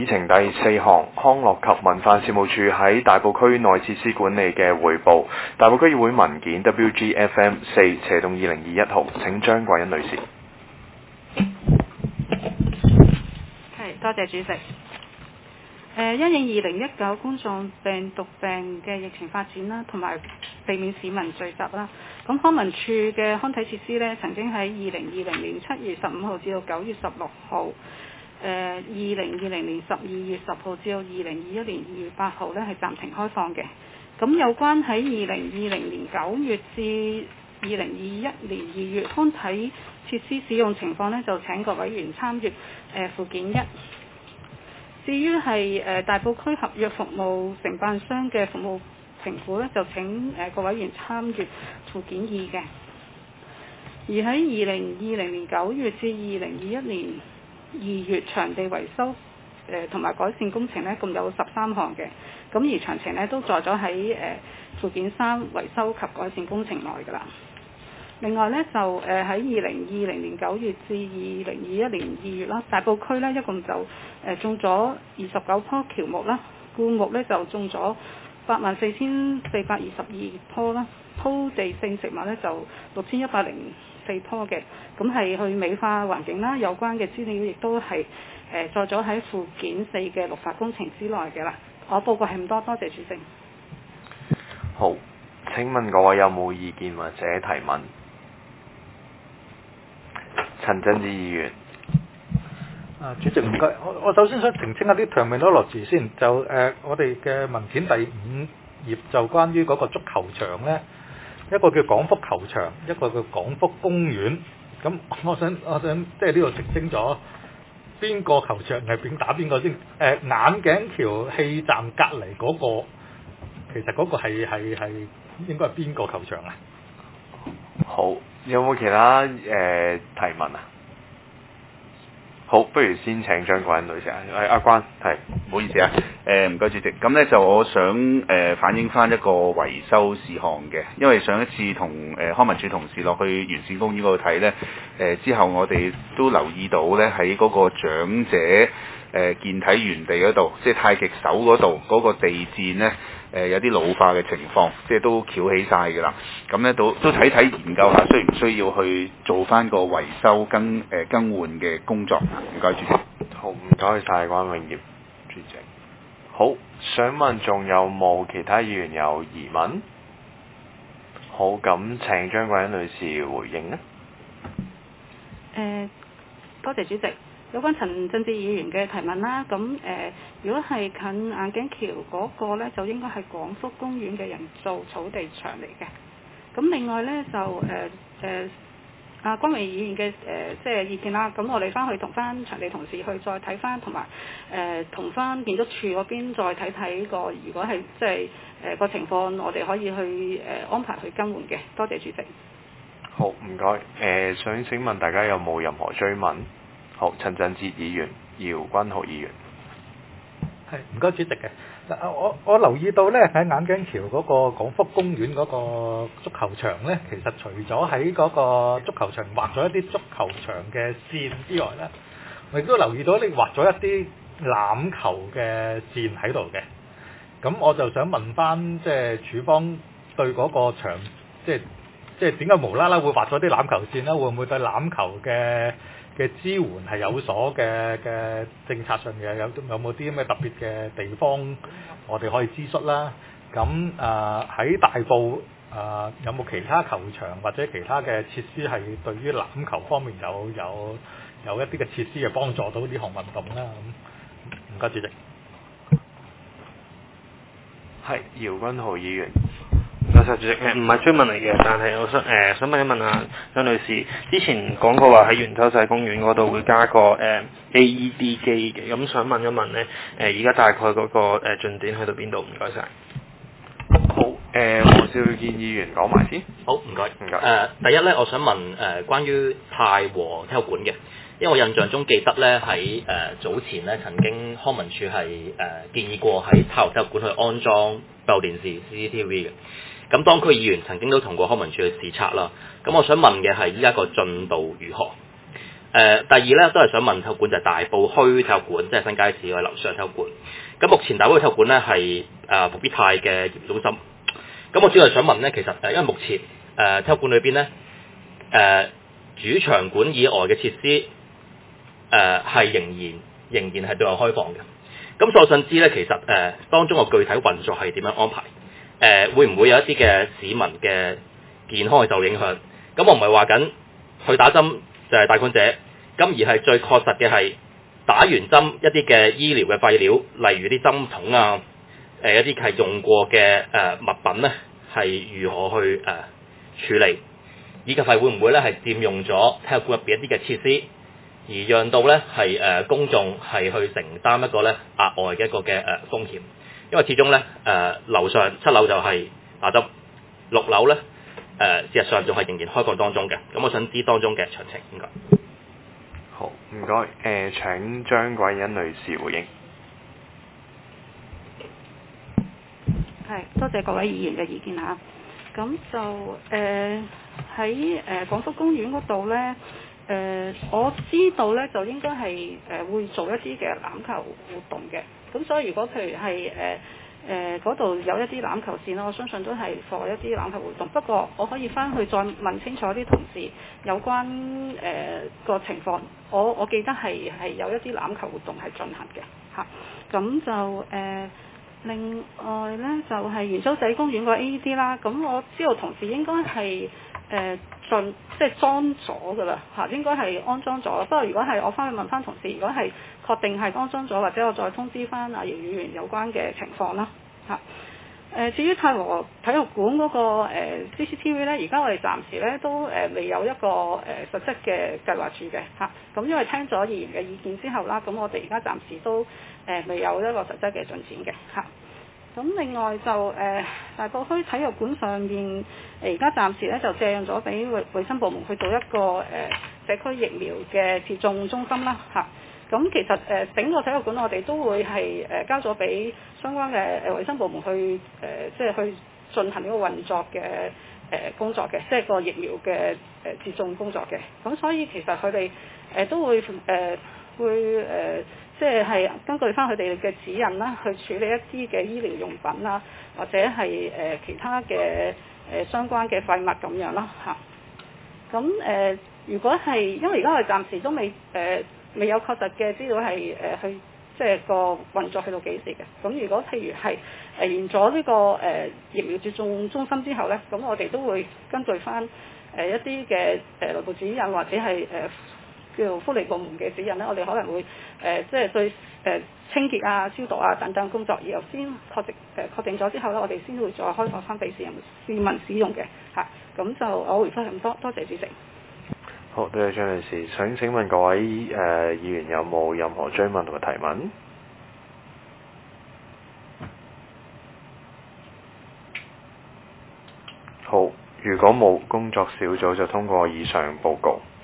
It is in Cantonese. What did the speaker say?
議程第4項，康樂及文化事務處喺大埔區內設施管理嘅匯報。大埔區議會文件 WGFM4/2021 號，請張桂欣女士。 多謝主席。因應2019冠狀病毒病嘅疫情發展啦，同埋避免市民聚集啦，咁康文署嘅康體設施呢，曾經喺2020年7月15號至到9月16號，2020年12月10號至到2021年2月8號呢係暫停開放嘅。咁有關喺2020年9月至2021年2月康體設施使用情況呢，就請各委員參閱附件1。至於係大埔區合約服務承辦商嘅服務評估呢，就請各委員參閱附件2嘅。而喺2020年9月至2021年2月場地維修同埋改善工程呢，共有13項嘅。咁而詳情呢，都載咗喺附件3維修及改善工程內㗎啦。另外呢，就喺2020年9月至2021年2月啦，大埔區呢一共就種咗29棵喬木啦，灌木呢就種咗84,422棵啦，鋪地性植物呢就6,104棵嘅，咁係去美化環境啦。有關嘅資料亦都係載咗喺附件4嘅綠化工程之內嘅啦。我報告係咁多，多謝主席。 好，請問各位有冇意見或者提問？陳振志議員。 主席唔該，我首先想澄清一啲 terminology 先，就我哋嘅文件第5頁就關於嗰個足球場呢，一個叫廣福球場，一個叫廣福公園。咁我想即係呢度澄清咗邊個球場係邊打邊個先。眼鏡橋氣站隔離嗰個，其實嗰個係應該係邊個球場啊？ 好，有冇其他提問啊？好，不如先請張桂欣女士啊。阿關，係， 唔好意思啊。唔該主席。咁呢就我想反映翻一個維修事項嘅，因為上一次同康文署同事落去完善公園嗰度睇呢，之後我哋都留意到呢，喺嗰個長者健體園地嗰度，即係太極手嗰度嗰個地墊呢。有啲老化嘅情況，即係都翹起晒㗎啦。咁咧都睇研究下，需唔需要去做翻個維修更換嘅工作？唔該主席。 好，唔該晒關永業主席。好，想問仲有冇其他議員有疑問？好，咁請張桂欣女士回應啦。 多謝主席。有關陳振志議員嘅提問啦，咁如果係近眼鏡橋嗰個呢，就應該係廣福公園嘅人造草地場嚟嘅。咁另外呢，就關榮議員嘅即係意見啦，咁我哋翻去同翻場地同事去再睇翻，同埋同翻建築署嗰邊再睇睇個，如果係即係個情況，我哋可以去安排去更換嘅。多謝主席。 好，唔該。想請問大家有冇任何追問？好，陳振志議員、姚君豪議員。 係，唔該主席嘅。我留意到咧，喺眼鏡橋嗰個廣福公園嗰個足球場咧，其實除咗喺嗰個足球場畫咗一啲足球場嘅線之外咧，我亦都留意到你畫咗一啲欖球嘅線喺度嘅。咁我就想問翻，即係署方對嗰個場，即係點解無啦啦會畫咗啲欖球線咧？會唔會對欖球嘅支援係有所嘅政策上嘅有冇啲咩特別嘅地方我哋可以諮詢啦？咁喺大埔有冇其他球場或者其他嘅設施係對於欖球方面有一啲嘅設施係幫助到呢項運動啦？咁唔該主席。 係姚君豪議員。 多謝主席，唔係追問嚟嘅，但係我想問一問啊張女士，之前講過話喺元洲仔公園嗰度會加個AED 機嘅，咁想問一問呢，而家大概嗰個進展去到邊度？唔該晒。 好，黃少健議員講埋先。 好，唔該。第一呢，我想問關於太和體育館嘅，因為我印象中記得呢，喺早前呢曾經康文署係建議過喺太和體育館去安裝閉路電視 CCTV 嘅。咁當區議員曾經都同過康文署去視察啦。咁我想問嘅係依家個進度如何？ 第二咧都係想問體育館就係大埔墟體育館，即係新街市嘅樓上體育館。咁目前大埔墟體育館咧係復必泰嘅業務中心。咁我主要係想問咧，其實因為目前體育館裏邊咧主場館以外嘅設施係仍然係對外開放嘅。咁所想知咧，其實當中個具體運作係點樣安排？會唔會有一啲嘅市民嘅健康係受影響？咁我唔係話緊去打針就係帶菌者，咁而係最確實嘅係打完針一啲嘅醫療嘅廢料，例如啲針筒啊，一啲係用過嘅物品咧，係如何去處理，以及係會唔會咧係佔用咗體育館入邊一啲嘅設施？而讓到咧係公眾係去承擔一個咧額外嘅一個嘅風險，因為始終咧樓上7樓就係打針，6樓咧事實上仲係仍然開放當中嘅。咁我想知當中嘅詳情，唔該。 好，唔該。請張貴欣女士回應。 係，多謝各位議員嘅意見嚇。咁就喺廣福公園嗰度咧。我知道咧，就應該係會做一啲嘅欖球活動嘅。咁所以如果譬如係嗰度有一啲欖球線啦，我相信都係做一啲欖球活動。不過我可以翻去再問清楚啲同事有關個情況。我記得係有一啲欖球活動係進行嘅嚇。咁就另外咧就係元洲仔公園個 AED 啦。咁我知道同事應該係即係裝咗㗎啦嚇，應該係安裝咗。不過如果係我翻去問翻同事，如果係確定係安裝咗，或者我再通知翻阿姚議員有關嘅情況啦嚇。至於太和體育館嗰個CCTV 咧，而家我哋暫時咧都未有一個實質嘅計劃住嘅嚇。咁因為聽咗議員嘅意見之後啦，咁我哋而家暫時都未有一個實質嘅進展嘅嚇。咁另外就大埔墟體育館上面，而家暫時咧就借用咗俾衛生部門去做一個社區疫苗嘅接種中心啦嚇。咁其實整個體育館我哋都會係交咗俾相關嘅衛生部門去即係去進行呢個運作嘅工作嘅，即係個疫苗嘅接種工作嘅。咁所以其實佢哋都會即係根據翻佢哋嘅指引啦，去處理一啲嘅醫療用品啦，或者係其他嘅相關嘅廢物咁樣啦嚇。咁如果係因為而家我哋暫時都未有確實嘅資料係去即係個運作去到幾時嘅。咁如果譬如係完咗呢個疫苗接種中心之後咧，咁我哋都會根據翻一啲嘅內部指引或者係叫做福利部門嘅指引咧，我哋可能會即係對清潔啊、消毒啊等等工作，然後先確定咗之後咧，我哋先會再開放翻俾市民使用嘅嚇。咁就我回覆咁多，多謝主席。 好，多謝張女士。想請問各位議員有冇任何追問同埋提問？好，如果冇，工作小組就通過以上報告。